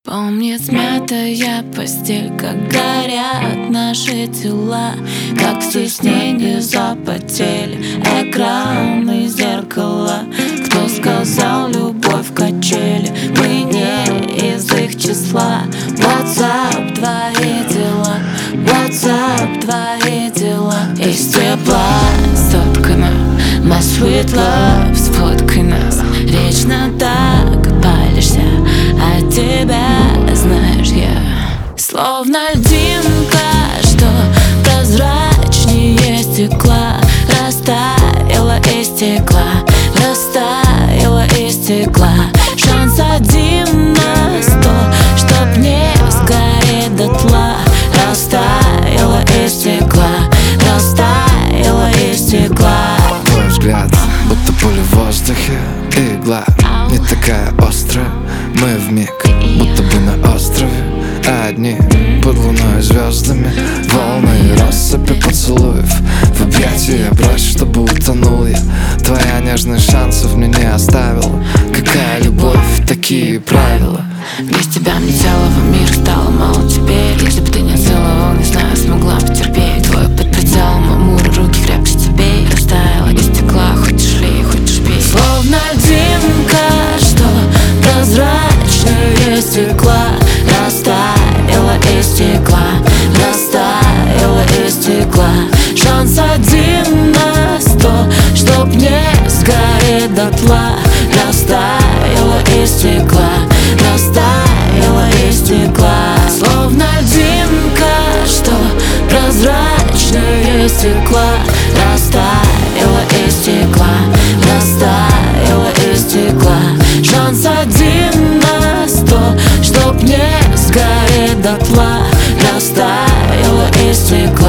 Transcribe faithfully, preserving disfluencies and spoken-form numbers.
Помнит смятая постель, как горят наши тела, как в стеснении запотели экраны, зеркала. Кто сказал, любовь качели, мы не из их числа. WhatsApp, твои дела, WhatsApp, твои дела. Из тепла соткана my sweet love, сфоткай нас. Вечно так палишься, а тебя знаешь я словно льдинка, что прозрачнее стекла. Растаяла из стекла, растаяла из стекла. Шанс один на сто, чтоб не сгореть дотла. Растаяла из стекла, растаяла из стекла. Твой взгляд, будто пуля в воздухе, игла не такая острая. Мы вмиг, будто бы на острове, одни под луной и звездами. Волны россыпи поцелуев, в объятия брось, чтобы утонул я. Твоя нежность шансов мне не оставила. Какая любовь, такие правила. Без тебя мне целого мира стало мало теперь. Если бы ты не целовал, не знаю, смогла бы терпеть. Твой под прицелом амура, руки крепче тебе. Растаяла из стекла, хочешь ли, хочешь пей. Словно льдинка, что прозрачнее стекла. Растаяла из стекла, растаяла из стекла. Шанс один на сто, чтоб не сгореть дотла. Растаяла из стекла, растаяла из стекла. Словно льдинка, что прозрачнее стекла. Растаяла из стекла, растаяла из стекла. Шанс один на сто, чтоб не сгореть дотла. Растаяла из стекла.